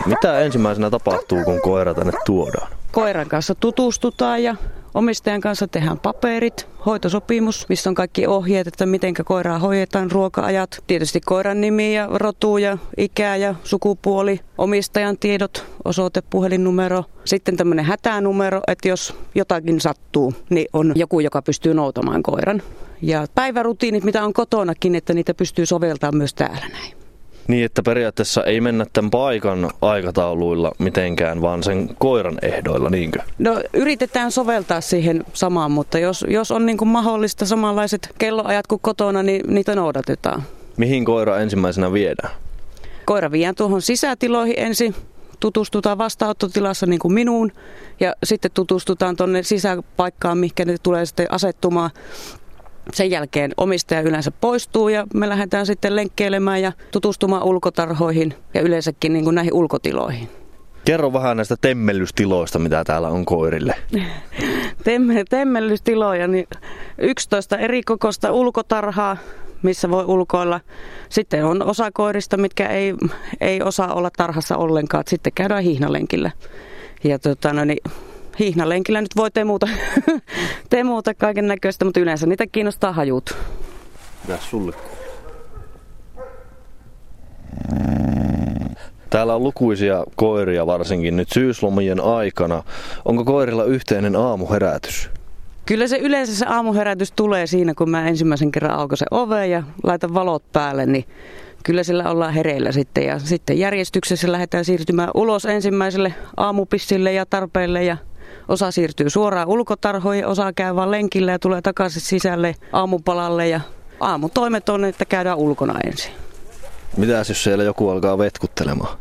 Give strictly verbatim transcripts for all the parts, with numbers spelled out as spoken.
Mitä ensimmäisenä tapahtuu, kun koira tänne tuodaan? Koiran kanssa tutustutaan ja omistajan kanssa tehdään paperit, hoitosopimus, missä on kaikki ohjeet, että miten koiraa hoidetaan, ruoka-ajat. Tietysti koiran nimi ja rotu ja ikä ja sukupuoli, omistajan tiedot, osoite, puhelinnumero. Sitten tämmöinen hätänumero, että jos jotakin sattuu, niin on joku, joka pystyy noutamaan koiran. Ja päivärutiinit, mitä on kotonakin, että niitä pystyy soveltamaan myös täällä näin. Niin, että periaatteessa ei mennä tämän paikan aikatauluilla mitenkään, vaan sen koiran ehdoilla, niinkö? No yritetään soveltaa siihen samaan, mutta jos, jos on niin kuin mahdollista samanlaiset kelloajat kuin kotona, niin niitä noudatetaan. Mihin koira ensimmäisenä viedään? Koira viedään tuohon sisätiloihin ensin, tutustutaan vastaanottotilassa niin kuin minuun ja sitten tutustutaan tuonne sisäpaikkaan, mihinkä ne tulee sitten asettumaan. Sen jälkeen omistaja yleensä poistuu ja me lähdetään sitten lenkkeilemään ja tutustumaan ulkotarhoihin ja yleensäkin niin kuin näihin ulkotiloihin. Kerro vähän näistä temmellystiloista, mitä täällä on koirille. Temme, temmellystiloja, niin yksitoista eri kokoista ulkotarhaa, missä voi ulkoilla. Sitten on osa koirista, mitkä ei, ei osaa olla tarhassa ollenkaan. Sitten käydään hiihnalenkillä. Ja tota, no niin, hiihnalenkillä nyt voi temuuta, temuuta kaiken näköistä, mutta yleensä niitä kiinnostaa hajut. Mitäs sulle? Täällä on lukuisia koiria varsinkin nyt syyslomien aikana. Onko koirilla yhteinen aamuherätys? Kyllä se yleensä se aamuherätys tulee siinä, kun mä ensimmäisen kerran aukaisen oveen ja laitan valot päälle, niin kyllä sillä ollaan hereillä sitten. Ja sitten järjestyksessä lähdetään siirtymään ulos ensimmäiselle aamupissille ja tarpeille ja osa siirtyy suoraan ulkotarhoihin, osa käy vaan lenkillä ja tulee takaisin sisälle aamupalalle ja aamutoimet on, että käydään ulkona ensin. Mitäs jos siellä joku alkaa vetkuttelemaan?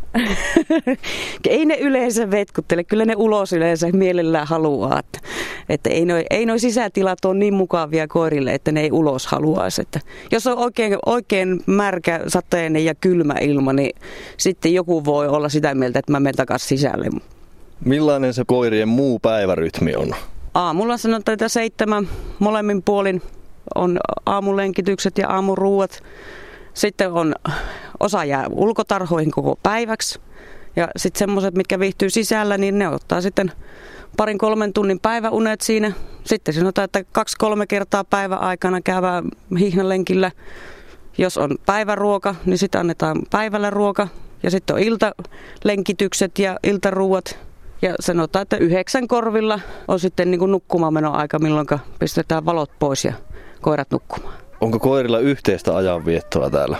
Ei ne yleensä vetkuttele, kyllä ne ulos yleensä mielellään haluaa. Että, että ei noi, ei noi sisätilat ole niin mukavia koirille, että ne ei ulos haluaisi. Että jos on oikein, oikein märkä, sateinen ja kylmä ilma, niin sitten joku voi olla sitä mieltä, että mä menen takaisin sisälle. Millainen se koirien muu päivärytmi on? Aamulla sanotaan, että seitsemän molemmin puolin on aamulenkitykset ja aamuruuat. Sitten on osa jää ulkotarhoihin koko päiväksi ja sitten semmoiset, mitkä viihtyy sisällä, niin ne ottaa sitten parin kolmen tunnin päiväunet siinä. Sitten sanotaan, että kaksi kolme kertaa päivän aikana käydään hiihnalenkillä. Jos on päiväruoka, niin sitten annetaan päivällä ruoka ja sitten on iltalenkitykset ja iltaruuat. Ja sanotaan, että yhdeksän korvilla on sitten niin kuin nukkumaanmenoaika, milloin pistetään valot pois ja koirat nukkumaan. Onko koirilla yhteistä ajanviettoa täällä?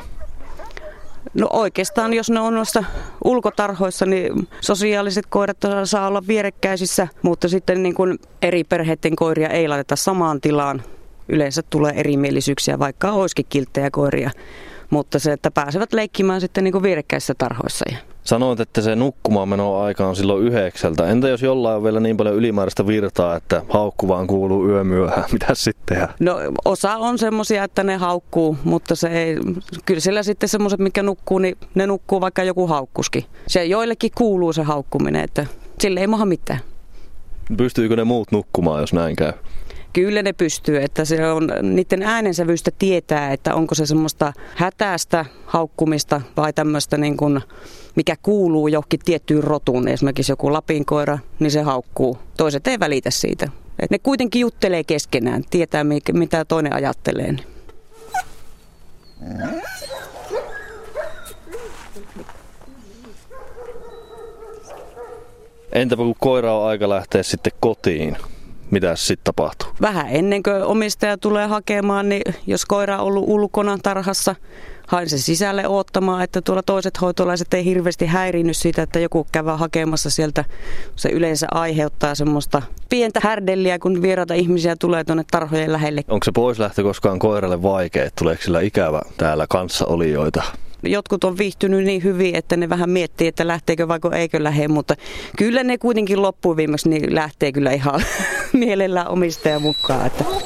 No oikeastaan, jos ne on noissa ulkotarhoissa, niin sosiaaliset koirat saa olla vierekkäisissä, mutta sitten niin kuin eri perheiden koiria ei laiteta samaan tilaan. Yleensä tulee erimielisyyksiä, vaikka olisikin kilttejä koiria, mutta se, että pääsevät leikkimään sitten niin kuin vierekkäisissä tarhoissa. Sanoit, että se nukkumaanmenoaika on silloin yhdeksältä. Entä jos jollain on vielä niin paljon ylimääräistä virtaa, että haukku vaan kuuluu yömyöhään? Mitäs sitten tehdään? No osa on semmoisia, että ne haukkuu, mutta se ei, kyllä sillä sitten semmoiset, mitkä nukkuu, niin ne nukkuu vaikka joku haukkuskin. Se joillekin kuuluu se haukkuminen, että sille ei maha mitään. Pystyykö ne muut nukkumaan, jos näin käy? Kyllä ne pystyy, että se on niiden äänensävystä tietää, että onko se semmoista hätäistä haukkumista vai tämmöistä niin kuin, mikä kuuluu johonkin tiettyyn rotuun. Esimerkiksi joku lapinkoira, niin se haukkuu. Toiset ei välitä siitä. Et ne kuitenkin juttelee keskenään, tietää mitä toinen ajattelee. Entäpä kun koira on aika lähteä sitten kotiin? Mitäs sitten tapahtuu? Vähän ennen kuin omistaja tulee hakemaan, niin jos koira on ollut ulkona tarhassa, hain se sisälle odottamaan, että tuolla toiset hoitolaiset ei hirveästi häirinyt siitä, että joku käy hakemassa sieltä. Se yleensä aiheuttaa semmoista pientä härdelliä, kun vieraita ihmisiä tulee tuonne tarhojen lähelle. Onko se poislähtö koskaan koiralle vaikea? Tuleeko sillä ikävä täällä kanssaolijoita? Jotkut on viihtynyt niin hyvin, että ne vähän miettii, että lähteekö vai eikö lähde, mutta kyllä ne kuitenkin loppuun viimeksi niin lähtee kyllä ihan mielellään omistajan mukaan. Että